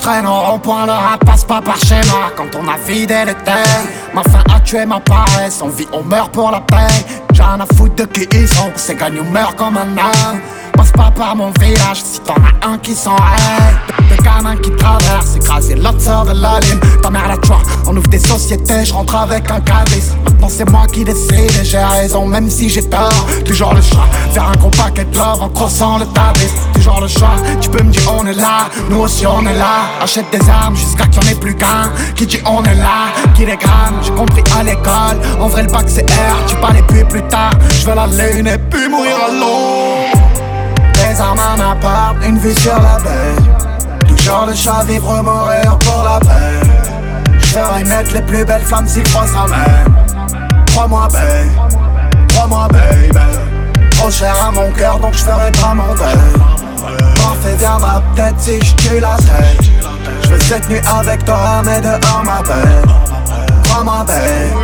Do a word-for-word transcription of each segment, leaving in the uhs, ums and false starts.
traîne au rond-point, le rap passe pas par schéma. Quand on a vidé les tailles, ma faim a tué ma paresse. On vit, on meurt pour la paix. J'ai rien à foutre de qui ils sont, c'est gagne ou meurt comme un homme. Passe pas par mon village si t'en as un qui s'en règle. Des gamins qui traversent, écraser l'autre sort de la ligne. Ta mère la toi, on ouvre des sociétés, je rentre avec un cabis. Maintenant c'est moi qui décide et j'ai raison même si j'ai tort. Toujours le choix, faire un gros paquet de love en crossant le tabis. Toujours le choix, tu peux me dire on est là, nous aussi on est là. Achète des armes jusqu'à qu'il n'y en ait plus qu'un. Qui dit on est là, qui les gramme, j'ai compris à l'école. En vrai le bac c'est R, tu parles et puis plus tard. Je veux la lune et puis mourir à l'eau. Des armes à ma part, une vue sur la baie. Toujours le choix, vivre ou mourir pour la paix. J'ferai naître les plus belles flammes s'il faut ça même. Crois-moi babe, crois-moi baby. Trop cher à mon cœur donc j'ferai pas mon deuil. Parfait viendra peut-être si j'tue la tête. J'veux cette nuit avec toi mais dehors ma belle. Crois-moi babe.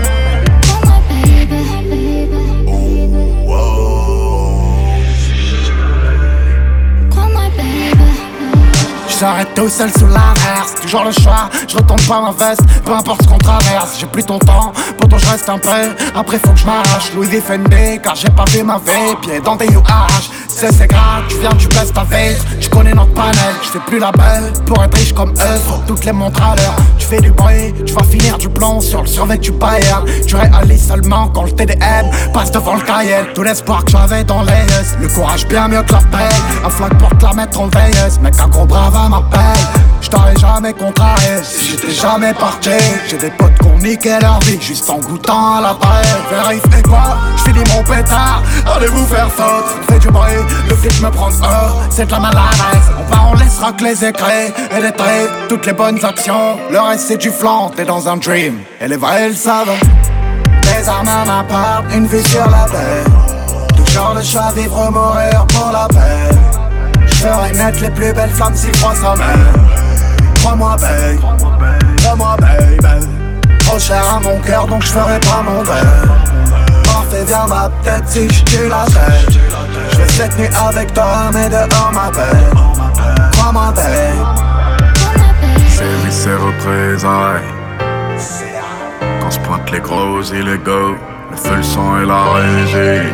J'arrête tout seul sous l'inverse, toujours le choix, je retourne pas ma veste, peu importe ce qu'on traverse, j'ai plus ton temps, pourtant je reste un peu, après faut que je m'arrache, Louis V Fendi, car j'ai pas vu ma vie, pied dans des U H, c'est c'est grave, tu viens, tu baisses ta vitre, tu connais notre panel, je fais plus la belle, pour être riche comme eux, faut toutes les montres à l'heure, tu fais du bruit, tu vas finir du plomb sur le survêt du Bayern, tu réalises seulement quand le T D M passe devant le Cayenne, tout l'espoir que j'avais dans les yeux, le courage bien mieux que la paix, un flag pour te la mettre en veilleuse, mec un gros brave à m'appelle. Je t'aurais jamais contrarié si j'étais jamais parti. J'ai des potes qui ont niqué leur vie juste en goûtant à la paille. Vérifie quoi, j'finis mon pétard, allez vous faire foutre. Fais du bruit, le flic me prend oh, c'est de la maladresse. On part, on laissera que les écrits et les traits, toutes les bonnes actions. Le reste c'est du flan, t'es dans un dream. Et les vrais le savent. Les armes à ma part, une vue sur la baie. Toujours le choix, vivre ou mourir pour la paix. J'ferai naître les plus belles flammes s'il faut ça même. Crois-moi babe, crois-moi baby. Trop cher à mon cœur donc j'ferai pas mon deuil. Parfait viendra peut-être si j'tue la tête. J'veux cette nuit avec toi mais dehors ma belle. Crois-moi babe. C'est vice et représailles. Quand se pointent les gros illégaux, le feu, le sang et la régie.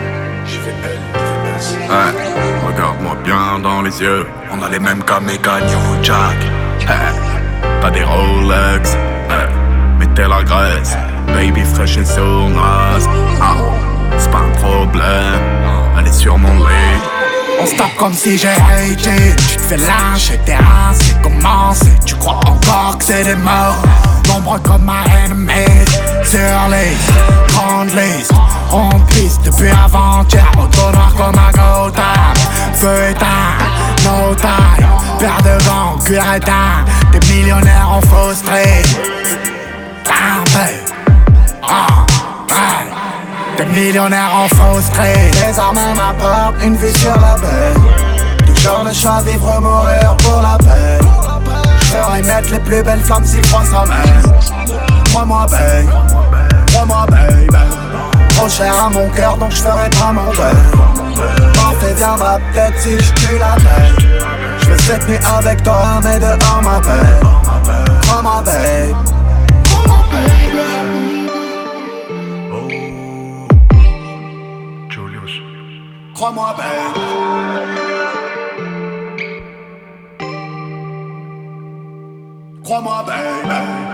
Hey, regarde-moi bien dans les yeux, on a les mêmes qu'à New Jack. Hey, t'as des Rolex, hey, mais t'es la graisse. Baby fraîche et sournoise, ah, c'est pas un problème, elle est sur mon lit. On se tape comme si j'ai haté. Tu te fais lâcher, t'es rincé, commencé. Tu crois encore que c'est des morts, nombreux comme ma ennemi. Sur les grandes listes, on piste depuis avant-hier. Auto noir comme un Gotham. Feu éteint, no time. Paire de gants, cuir éteint. Des millionnaires en frustrés. Ah, des millionnaires en frustrés. Les armes à ma porte, une vue sur la baie. Toujours le choix, vivre ou mourir pour la paix. J'ferai naître les plus belles flammes s'il faut ça même. Crois-moi babe, crois-moi baby. Trop cher à mon cœur donc j'ferai pas mon deuil. Parfait viendra peut-être si j'tue la tête. J'veux cette nuit avec toi mais dehors ma belle. Crois-moi babe. Crois-moi babe. Crois-moi babe.